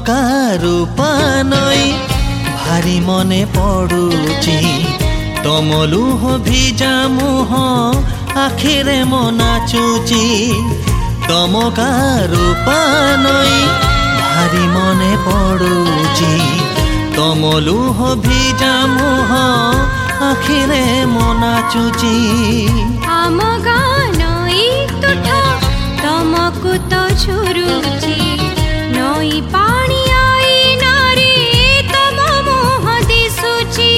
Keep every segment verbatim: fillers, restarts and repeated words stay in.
रूपा नई भारी मने पड़ुची तम लुह भिजा मुह आखिरे मो नाचुची तमका रूपा नई भारी मने पड़ुची तम लुह भिजा मुह आखिरे मो नाचुची आम गानई तुठा तमकु तो छुरुची नई पानी आई नारे तम मुह दिसुची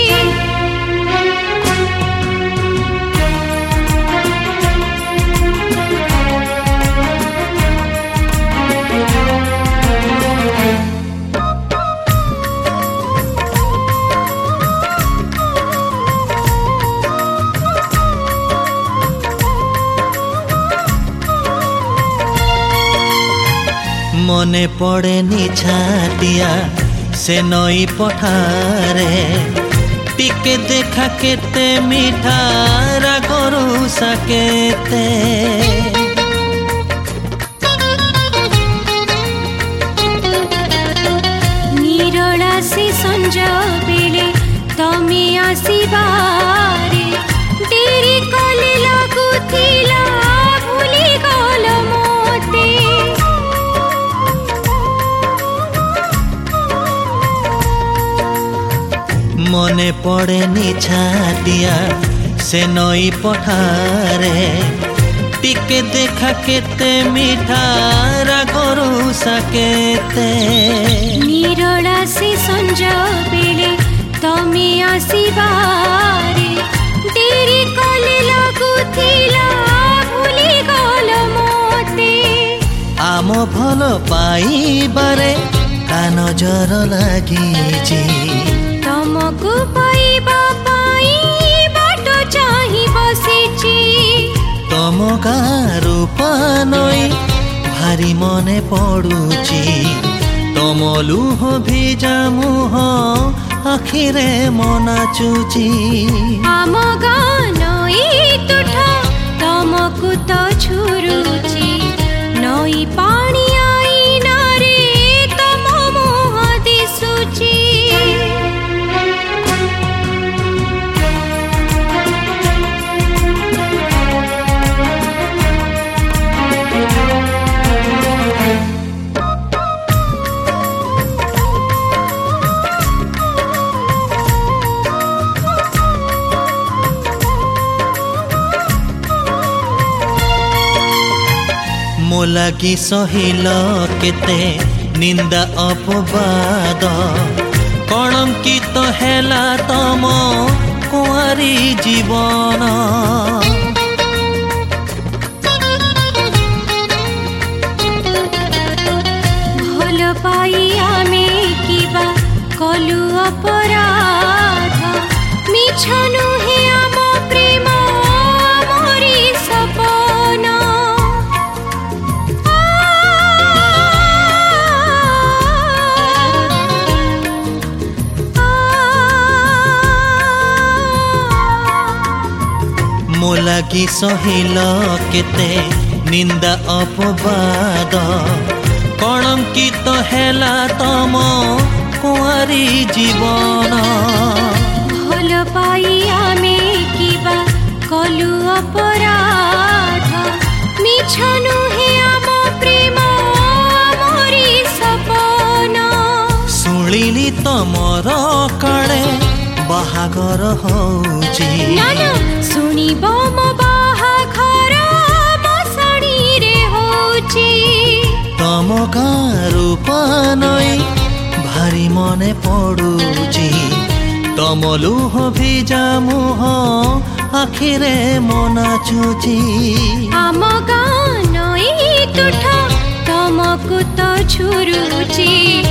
मने पड़े निछाटिया से नई पठारे टिके देखा केते मीठा रागरू साकेते निरला से संज बेले तमे आसीबारे देरी कले लागुथिला भूली गल मोते मने पड़े निछाटिया से नई पठारे टिके देखा केते मीठा रागरू साकेते निरला से संज बेले तमे आसीबारे देरी कले लागुथिला भूली गल मोते आम भल पाइबारे का नजर लागिची तमकु पाइबा पाई बाटो चाहि बसिची तमका रूपा नई भारी मने पड़ुची तम लुह भिजा मुह आखिरे मो नाचुची आम गानई तुठा तमकु तो छुरुची नई पानी आई नारे तम मुह दिसुची मो लागी सहिल केते निंदा अपवाद कलंकित तो हेला तम कुआरी जीवन भल पाई आमे किबा कलु अपराध मिछ नुहे आम प्रेम मोरी सपना मो लागी सहिल केते निंदा अपवाद कलंकित तो हेला तम कुआरी जीवन भल पाई आमे किबा कलु अपराध मिछ नुहे आम प्रेम मोरी सपना शुणिली तमर काले बाहागर होउची ना ना सुनिब मो बाहाघर मसणी रे होउची तमका रूपा नई भारी मने पड़ुची तम लुह भिजा मुह आखिरे मो नाचुची आम गानई तुठा तमकु तो छुरुची